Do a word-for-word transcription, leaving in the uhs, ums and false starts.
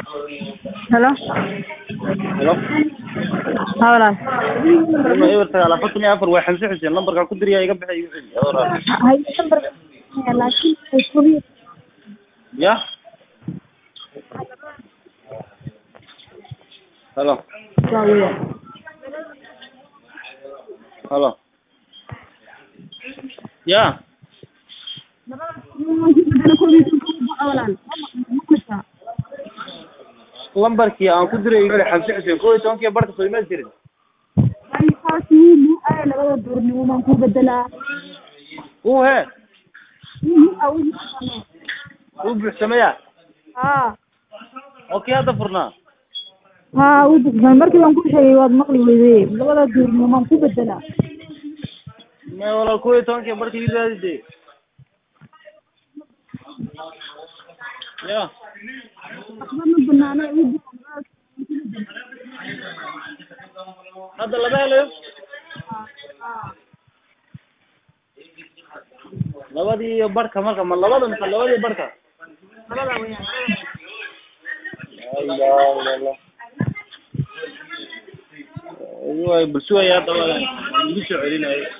Hello. Hello. Hawla. Ma eberta ala fatni afar way xamsi xuseen lambarka ku diriya iga bixay awra. Hay number laakiin ay kubi. Ya. Hello. Waawiya. Hello. Ya. lambarkii aan ku diray iga xamsi xuseen koob iyo toban barka soo imaan jirin. Ay faasiin ay labada duurnimo man ku bedelaa. Uu he. Aw. Uu buuxsamaya. Ha. Okay hada furnaa. Ha, uu buuxsamay markii aan ku sheegay waad maqli weyday. Labada duurnimo man ku bedelaa. Ma wala koob iyo toban barka ii raadide. Ya. Aqbana banaana uu hada laba helo. labadii barka marka ma labada ma labadii barka labada weeyaan Allah Allah ayuu ay bulshada ya dawada igu soo celinay